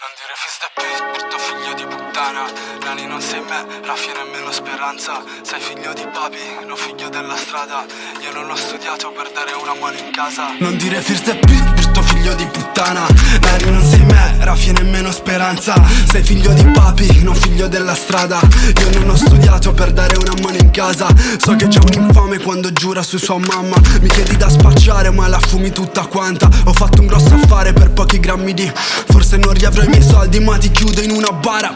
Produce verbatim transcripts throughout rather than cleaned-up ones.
Non dire fista più, brutto figlio di puttana. Nani non sei me, Raffi nemmeno Speranza. Sei figlio di papi, non figlio della strada. Io non ho studiato per dare una mano in casa. Non dire fista più, brutto figlio di puttana. Nani non sei me, Raffi nemmeno Speranza. Sei figlio di papi, non figlio della strada. Io non ho studiato per dare una mano in casa. So che c'è un infame quando giura su sua mamma. Mi chiedi da spacciare ma la fumi tutta quanta. Ho fatto un grosso affare per pochi grammi di. Forse non riavrò i miei soldi ma ti chiudo in una bara.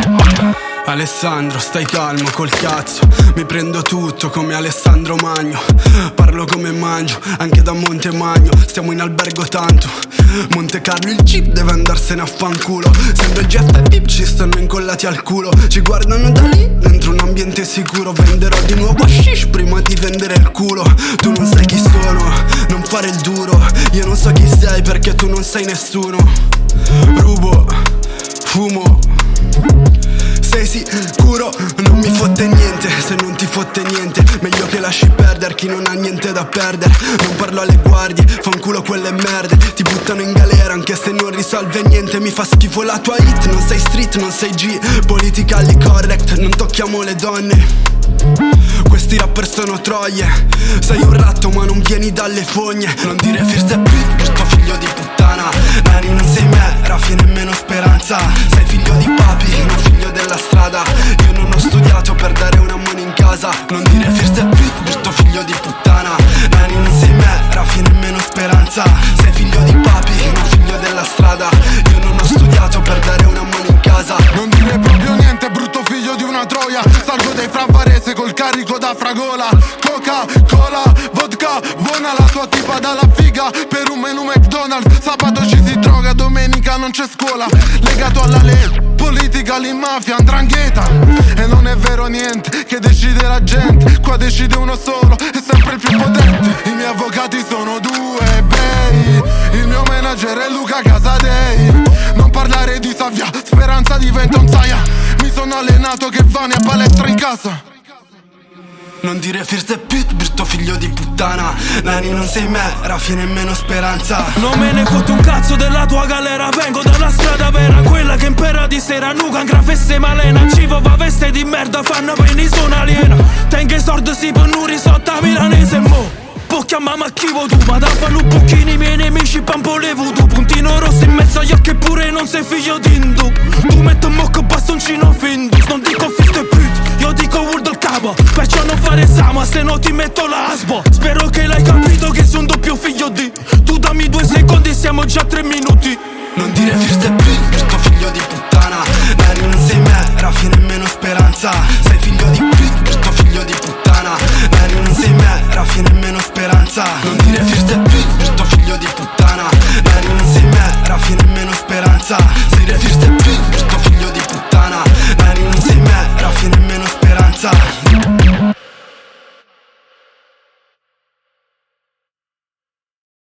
Alessandro, stai calmo col cazzo. Mi prendo tutto come Alessandro Magno. Parlo come mangio, anche da Monte Magno. Stiamo in albergo tanto. Monte Carlo il jeep deve andarsene a fanculo. Sembra il jet e il ci stanno incollati al culo. Ci guardano da lì, dentro un ambiente sicuro. Venderò di nuovo hashish prima di vendere il culo. Tu non sai chi sono, non fare il duro. Io non so chi sei perché tu non sei nessuno. Rubo, fumo. Sei sicuro? Non mi fotte niente. Se non ti fotte niente, meglio che lasci perdere chi non ha niente da perdere. Non parlo alle guardie, fanculo quelle merde. Ti buttano in galera anche se non risolve niente. Mi fa schifo la tua hit, non sei street, non sei G. Politically correct, non tocchiamo le donne. Questi rapper sono troie. Sei un ratto ma non vieni dalle fogne. Non dire first e più, brutto figlio di puttana. Nani non sei me, Raffi nemmeno Speranza. Sei figlio di papi, non figlio della strada. Io non ho studiato per dare una mano in casa. Non dire first e più, brutto figlio di puttana. Nani non sei me, Raffi nemmeno Speranza. Sei figlio di papi, non figlio della strada. Io non ho studiato per dare una mano in casa. Non dire proprio niente, brutto figlio di una troia. Salgo dai Fravarese col carico da fragola. Coca, cola, vodka, buona la tua tipa dalla figa. Per un menù McDonald's, sabato ci si droga, domenica non c'è scuola. Legato alla legge, politica, lì mafia, 'ndrangheta. E non è vero niente, che decide la gente. Qua decide uno solo, è sempre il più potente. I miei avvocati sono due, bei. Il mio manager è Luca Casadei. Non parlare di Savia, Speranza diventa un saia. Mi sono allenato che vane a palestra in casa. Non dire first e più, brutto figlio di puttana. Nani non sei me, Raffi nemmeno Speranza. Non me ne fotto un cazzo della tua galera. Vengo dalla strada vera, quella che impera di sera. Nuca, gran feste malena. Civo va veste di merda, fanno peni sono aliena. Tengo i soldi si per non risotta milanese mo. Può chiamare ma chi vuoi tu, ma da fanno un pochino i miei nemici pampolevo tu. Puntino rosso in mezzo agli occhi eppure non sei figlio di